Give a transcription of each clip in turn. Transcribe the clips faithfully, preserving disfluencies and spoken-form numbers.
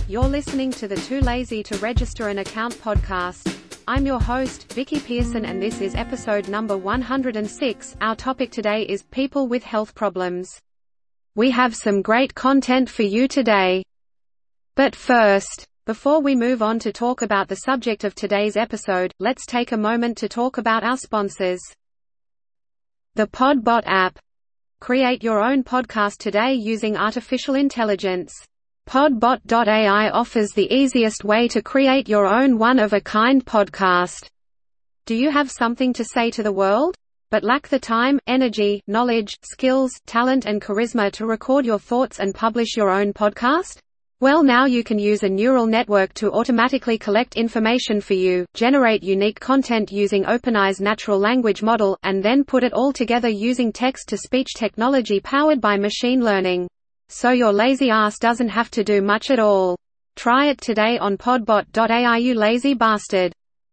You're listening to the Too Lazy to Register an Account podcast. I'm your host, Vicky Pearson, and this is episode number one hundred six. Our topic today is people with health problems. We have some great content for you today. But first, before we move on to talk about the subject of today's episode, let's take a moment to talk about our sponsors. The Podbot app. Create your own podcast today using artificial intelligence. Podbot dot A I offers the easiest way to create your own one-of-a-kind podcast. Do you have something to say to the world, but lack the time, energy, knowledge, skills, talent and charisma to record your thoughts and publish your own podcast? Well, now you can use a neural network to automatically collect information for you, generate unique content using OpenAI's natural language model, and then put it all together using text-to-speech technology powered by machine learning. So your lazy ass doesn't have to do much at all. Try it today on podbot dot A I, you lazy bastard.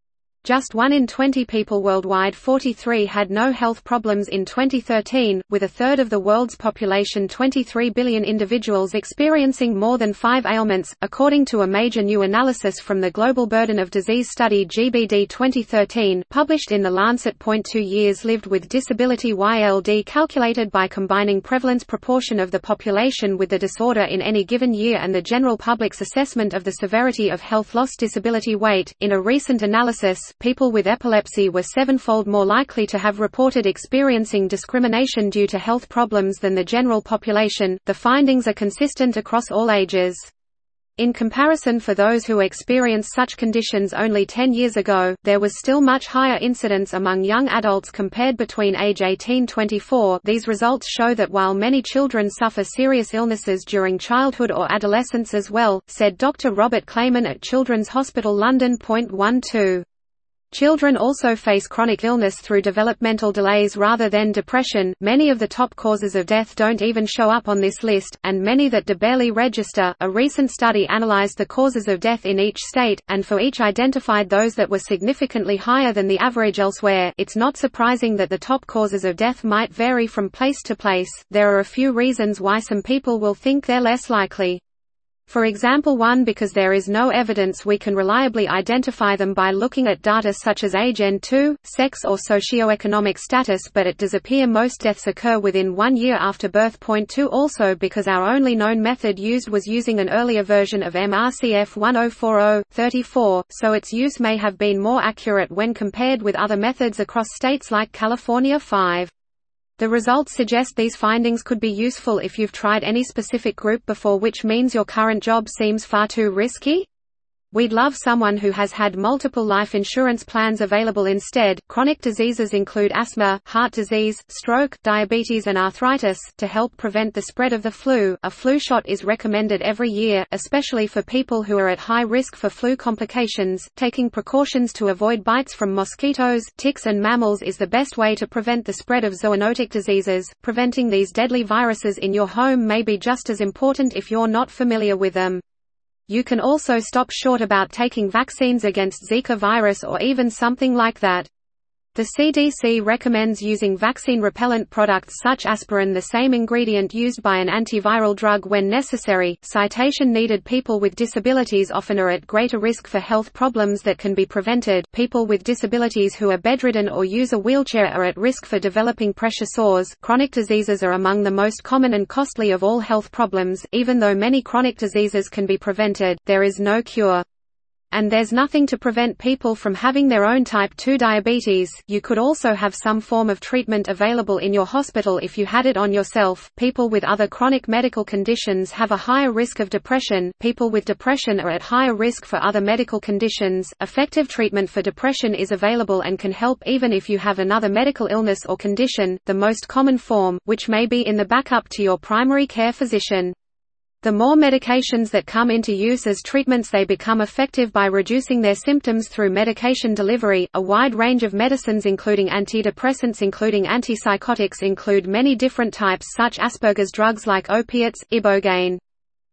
Just one in twenty people worldwide, forty-three, had no health problems in twenty thirteen, with a third of the world's population, twenty-three billion individuals, experiencing more than five ailments, according to a major new analysis from the Global Burden of Disease Study G B D twenty thirteen, published in The Lancet. Two years lived with disability Y L D, calculated by combining prevalence proportion of the population with the disorder in any given year and the general public's assessment of the severity of health loss disability weight. In a recent analysis, people with epilepsy were sevenfold more likely to have reported experiencing discrimination due to health problems than the general population. The findings are consistent across all ages. In comparison, for those who experienced such conditions only ten years ago, there was still much higher incidence among young adults compared between age eighteen to twenty-four. These results show that while many children suffer serious illnesses during childhood or adolescence as well, said Doctor Robert Clayman at Children's Hospital London. twelve Children also face chronic illness through developmental delays rather than depression. Many of the top causes of death don't even show up on this list, and many that do barely register. A recent study analyzed the causes of death in each state, and for each identified those that were significantly higher than the average elsewhere. It's not surprising that the top causes of death might vary from place to place. There are a few reasons why some people will think they're less likely. For example, one, because there is no evidence we can reliably identify them by looking at data such as age, and two, sex or socioeconomic status, but it does appear most deaths occur within one year after birth. two Also, because our only known method used was using an earlier version of M R C F ten forty thirty-four, so its use may have been more accurate when compared with other methods across states like California. five The results suggest these findings could be useful if you've tried any specific group before, which means your current job seems far too risky. We'd love someone who has had multiple life insurance plans available instead. Chronic diseases include asthma, heart disease, stroke, diabetes and arthritis. To help prevent the spread of the flu, a flu shot is recommended every year, especially for people who are at high risk for flu complications. Taking precautions to avoid bites from mosquitoes, ticks and mammals is the best way to prevent the spread of zoonotic diseases. Preventing these deadly viruses in your home may be just as important if you're not familiar with them. You can also stop short about taking vaccines against Zika virus or even something like that. The C D C recommends using vaccine repellent products such as aspirin, the same ingredient used by an antiviral drug, when necessary. Citation needed. People with disabilities often are at greater risk for health problems that can be prevented. People with disabilities who are bedridden or use a wheelchair are at risk for developing pressure sores. Chronic diseases are among the most common and costly of all health problems. Even though many chronic diseases can be prevented, there is no cure. And there's nothing to prevent people from having their own type two diabetes. You could also have some form of treatment available in your hospital if you had it on yourself. People with other chronic medical conditions have a higher risk of depression. People with depression are at higher risk for other medical conditions. Effective treatment for depression is available and can help even if you have another medical illness or condition, the most common form, which may be in the backup to your primary care physician. The more medications that come into use as treatments, they become effective by reducing their symptoms through medication delivery. A wide range of medicines including antidepressants including antipsychotics include many different types such as Asperger's drugs like opiates, ibogaine.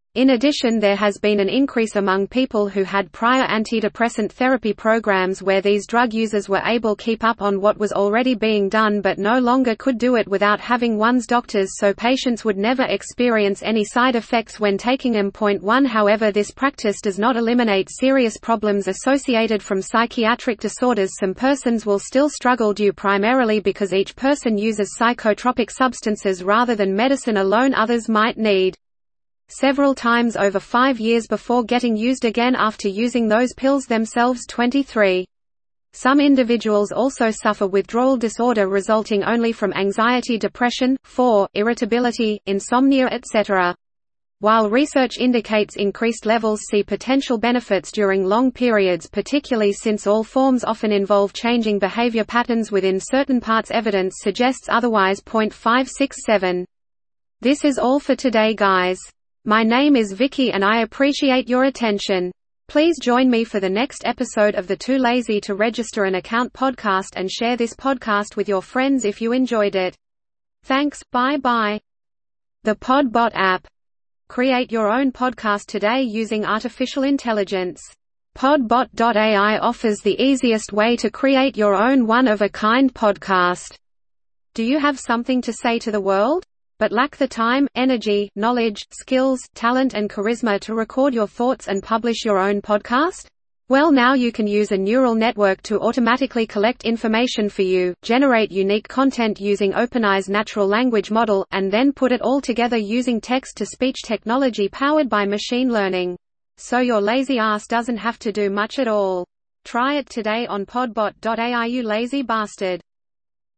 In addition, there has been an increase among people who had prior antidepressant therapy programs where these drug users were able to keep up on what was already being done but no longer could do it without having one's doctors, so patients would never experience any side effects when taking them. Point one However, this practice does not eliminate serious problems associated from psychiatric disorders. Some persons will still struggle due primarily because each person uses psychotropic substances rather than medicine alone. Others might need several times over five years before getting used again after using those pills themselves. twenty-three. Some individuals also suffer withdrawal disorder resulting only from anxiety, depression, four, irritability, insomnia, et cetera. While research indicates increased levels see potential benefits during long periods, particularly since all forms often involve changing behavior patterns within certain parts, evidence suggests otherwise. Point five six seven. This is all for today, guys. My name is Vicky and I appreciate your attention. Please join me for the next episode of the Too Lazy to Register an Account podcast and share this podcast with your friends if you enjoyed it. Thanks, bye-bye. The Podbot app. Create your own podcast today using artificial intelligence. Podbot dot A I offers the easiest way to create your own one-of-a-kind podcast. Do you have something to say to the world, but lack the time, energy, knowledge, skills, talent and charisma to record your thoughts and publish your own podcast? Well, now you can use a neural network to automatically collect information for you, generate unique content using OpenAI's natural language model, and then put it all together using text-to-speech technology powered by machine learning. So your lazy ass doesn't have to do much at all. Try it today on podbot dot A I, you lazy bastard.